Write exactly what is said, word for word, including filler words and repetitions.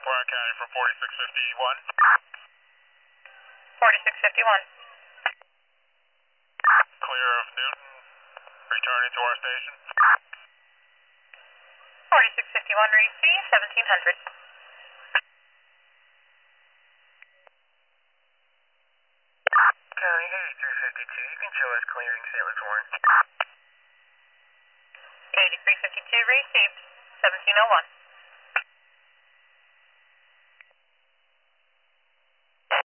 Warren County for forty-six fifty-one. forty-six fifty-one. Clear of Newton, returning to our station. forty-six fifty-one, read C, seventeen hundred. County eighty-three fifty-two, you can show us clearing Saint Louis Warren. eighty-three fifty-two, received, seventeen oh one.